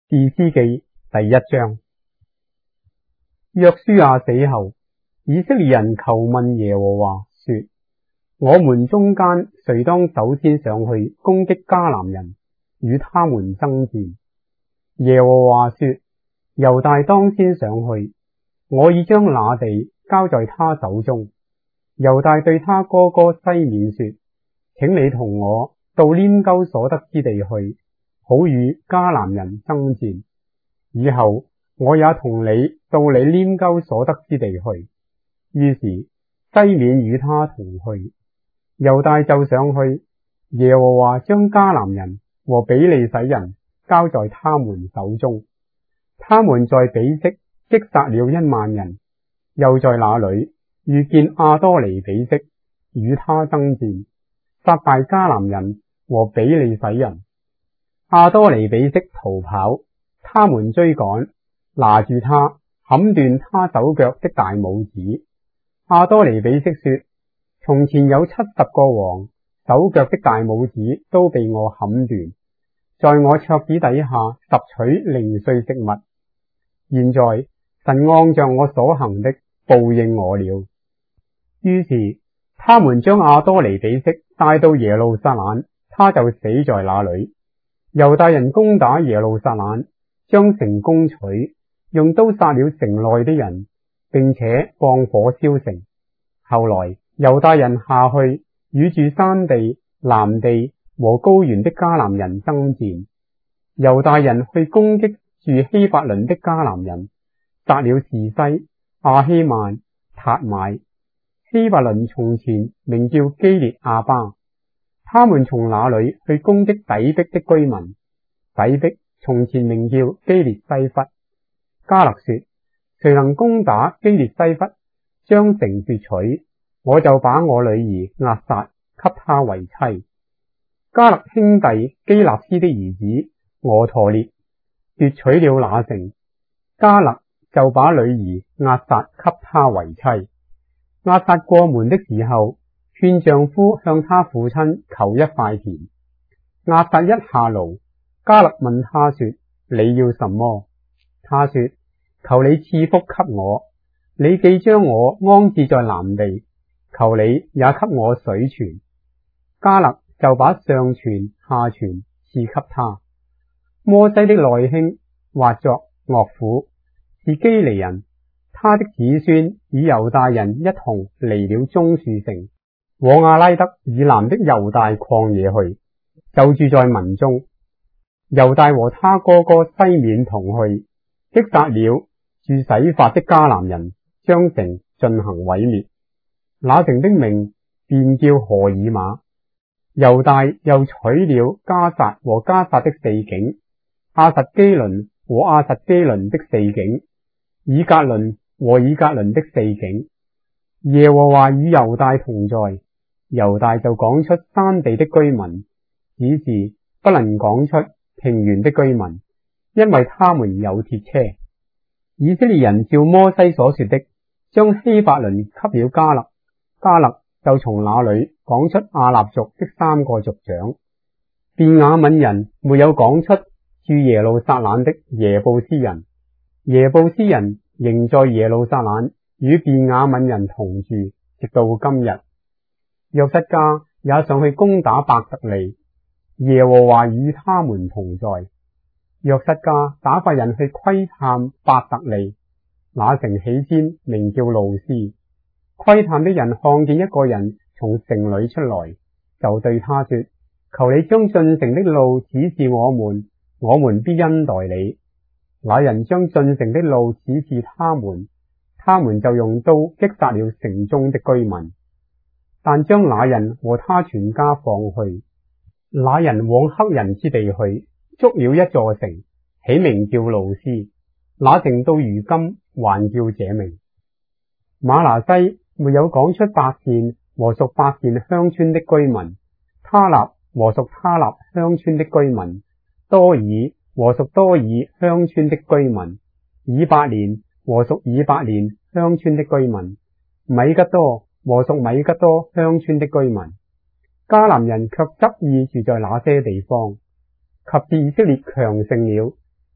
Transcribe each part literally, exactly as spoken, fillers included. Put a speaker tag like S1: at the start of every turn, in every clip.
S1: 士師記第一章。約書亞死後，以色列人求問耶和華說：我們中間誰當首先上去攻擊迦南人，與他們爭戰？耶和華說：猶大當先上去，我已將那地交在他手中。猶大對他哥哥西緬說：請你同我到拈鬮所得之地去，好與迦南人爭戰。以後我也同你到你拈鬮所得之地去。於是西緬與他同去，猶大就上去。耶和華將迦南人和比利洗人交在他們手中，他們在比色擊殺了一萬人，又在那裏遇見亞多尼比色，與他爭戰，殺敗迦南人和比利洗人。亞多尼比色逃跑，他們追趕，拿住他，砍斷他手腳的大拇指。亞多尼比色說：從前有七十個王，手腳的大拇指都被我砍斷，在我桌子底下拾取零碎食物。現在神按着我所行的報應我了。於是他們將亞多尼比色帶到耶路撒冷，他就死在那裏。猶大人攻打耶路撒冷，將城攻取，用刀殺了城內的人，並且放火燒城。後來猶大人下去與住山地、南地和高原的迦南人爭戰。猶大人去攻擊住希伯崙的迦南人，殺了士西、亞希曼、塔買。希伯崙從前名叫基列亞巴，他們從那裏去攻擊底璧的居民。底璧從前名叫基列西弗。迦勒說：誰能攻打基列西弗，將城奪取，我就把我女兒押撒給他為妻。迦勒兄弟基納斯的兒子俄陀列奪取了那城，迦勒就把女兒押撒給他為妻。押撒過門的時候，勸丈夫向他父親求一塊田。押撒一下驢，迦勒問他說：你要什麼？他說：求你賜福給我，你既將我安置在南地，求你也給我水泉。迦勒就把上泉下泉賜給他。摩西的內兄或作岳父，是基尼人，他的子孫與猶大人一同離了棕樹城，往亞拉德以南的猶大曠野去，就住在民中。猶大和他哥哥西緬同去，擊殺了住洗法的迦南人，將城進行毀滅。那城的名便叫何珥瑪。猶大又取了迦薩和迦薩的四境，亞實基倫和亞實基倫的四境，以革倫和以革倫的四境。耶和華與猶大同在，猶大就趕出山地的居民，只是不能趕出平原的居民，因為他們有鐵車。以色列人照摩西所說的，將希伯崙給了迦勒，迦勒就從那裏趕出亞納族的三個族長。便雅憫人沒有趕出住耶路撒冷的耶布斯人，耶布斯人仍在耶路撒冷與便雅憫人同住，直到今日。約瑟家也上去攻打伯特利，耶和華與他們同在。約瑟家打發人去窺探伯特利，那城起先名叫路斯。窺探的人看見一個人從城裏出來，就對他說：求你將進城的路指示我們，我們必恩待你。那人將進城的路指示他們，他們就用刀擊殺了城中的居民，但將那人和他全家放去。那人往黑人之地去，築了一座城，起名叫路斯。那城到如今還叫這名。瑪拿西沒有趕出伯善和屬伯善鄉村的居民，他納和屬他納鄉村的居民，多爾和屬多爾鄉村的居民，以伯蓮和屬以伯蓮鄉村的居民，米吉多和屬米吉多鄉村的居民。迦南人卻執意住在那些地方。及至以色列強盛了，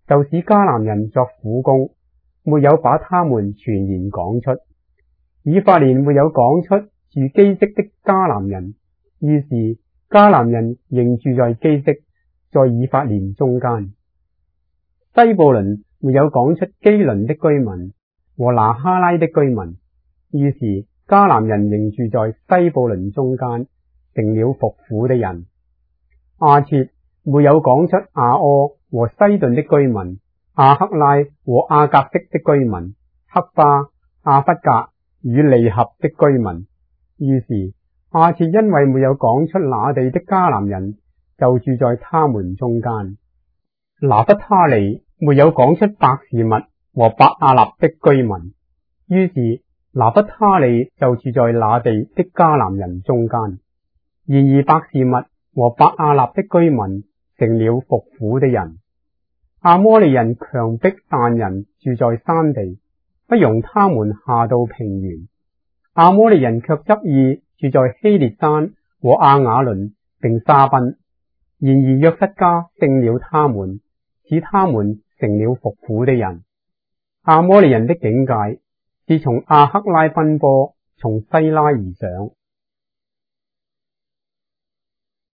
S1: 就使迦南人作苦工，沒有把他們全然趕出。以法蓮沒有趕出住基色的迦南人，於是迦南人仍住在基色，在以法蓮中間。西布倫沒有趕出基倫的居民和拿哈拉的居民，於是迦南人仍住在西布倫中間，成了服苦的人。亞設沒有趕出亞柯和西頓的居民，亞克拉和亞革悉的居民，黑巴、亞弗革與利合的居民。於是亞設因為沒有趕出那地的迦南人，就住在他們中間。拿弗他利沒有趕出伯示麥和伯亞納的居民，於是拿弗他利就住在那地的迦南人中間。然而伯示麥和伯亞納的居民成了服苦的人。亞摩利人強迫但人住在山地，不容他們下到平原。亞摩利人卻執意住在希列山和亞雅倫並沙賓。然而約瑟家勝了他們，使他們成了服苦的人。亞摩利人的境界是從亞克拉奔波，從西拉而上。